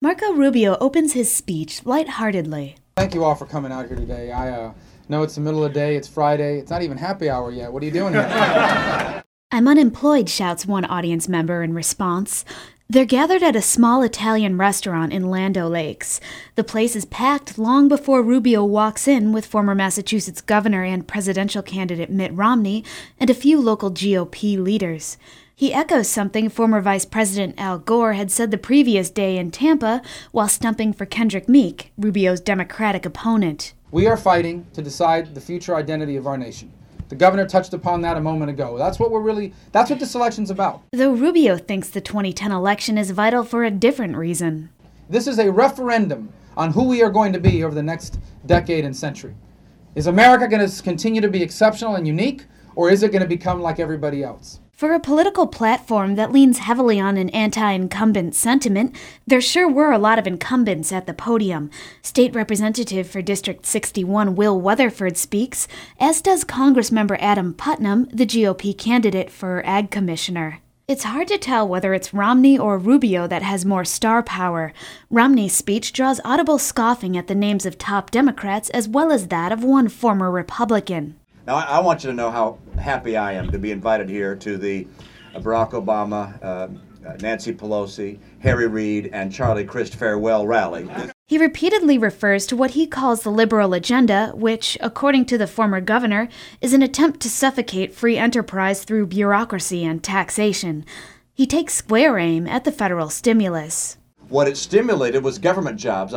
Marco Rubio opens his speech lightheartedly. Thank you all for coming out here today. I know it's the middle of the day, it's Friday, it's not even happy hour yet. What are you doing here? I'm unemployed, shouts one audience member in response. They're gathered at a small Italian restaurant in Land O'Lakes. The place is packed long before Rubio walks in with former Massachusetts governor and presidential candidate Mitt Romney and a few local GOP leaders. He echoes something former Vice President Al Gore had said the previous day in Tampa while stumping for Kendrick Meek, Rubio's Democratic opponent. We are fighting to decide the future identity of our nation. The governor touched upon that a moment ago. That's what this election's about. Though Rubio thinks the 2010 election is vital for a different reason. This is a referendum on who we are going to be over the next decade and century. Is America going to continue to be exceptional and unique, or is it going to become like everybody else? For a political platform that leans heavily on an anti-incumbent sentiment, there sure were a lot of incumbents at the podium. State Representative for District 61 Will Weatherford speaks, as does Congressmember Adam Putnam, the GOP candidate for Ag Commissioner. It's hard to tell whether it's Romney or Rubio that has more star power. Romney's speech draws audible scoffing at the names of top Democrats as well as that of one former Republican. Now, I want you to know how happy I am to be invited here to the Barack Obama, Nancy Pelosi, Harry Reid, and Charlie Crist farewell rally. He repeatedly refers to what he calls the liberal agenda, which, according to the former governor, is an attempt to suffocate free enterprise through bureaucracy and taxation. He takes square aim at the federal stimulus. What it stimulated was government jobs,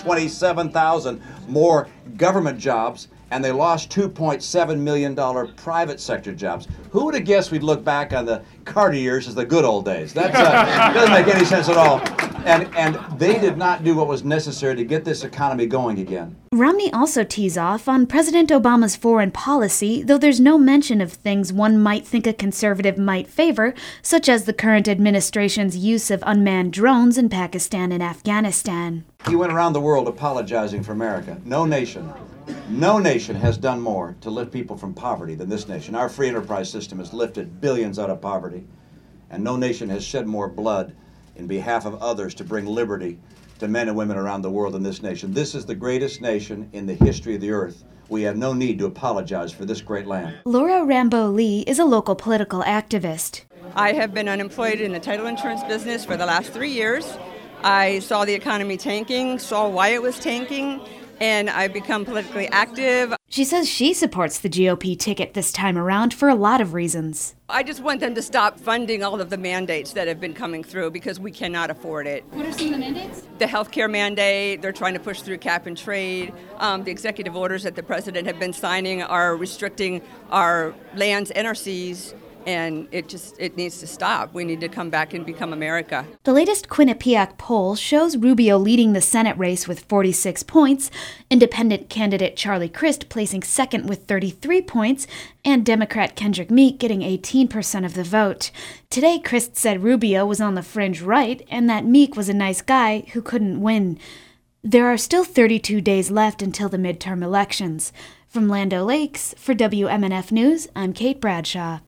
127,000 more government jobs, and they lost $2.7 million private sector jobs. Who would have guessed we'd look back on the Carter years as the good old days? That doesn't make any sense at all. And they did not do what was necessary to get this economy going again. Romney also tees off on President Obama's foreign policy, though there's no mention of things one might think a conservative might favor, such as the current administration's use of unmanned drones in Pakistan and Afghanistan. He went around the world apologizing for America. No nation has done more to lift people from poverty than this nation. Our free enterprise system has lifted billions out of poverty, and no nation has shed more blood in behalf of others to bring liberty to men and women around the world than this nation. This is the greatest nation in the history of the earth. We have no need to apologize for this great land. Laura Rambo Lee is a local political activist. I have been unemployed in the title insurance business for the last 3 years. I saw the economy tanking, saw why it was tanking, and I've become politically active. She says she supports the GOP ticket this time around for a lot of reasons. I just want them to stop funding all of the mandates that have been coming through because we cannot afford it. What are some of the mandates? The healthcare mandate, they're trying to push through cap and trade. The executive orders that the president have been signing are restricting our lands and our seas. And it needs to stop. We need to come back and become America. The latest Quinnipiac poll shows Rubio leading the Senate race with 46 points, independent candidate Charlie Crist placing second with 33 points, and Democrat Kendrick Meek getting 18% of the vote. Today, Crist said Rubio was on the fringe right and that Meek was a nice guy who couldn't win. There are still 32 days left until the midterm elections. From Land O'Lakes, for WMNF News, I'm Kate Bradshaw.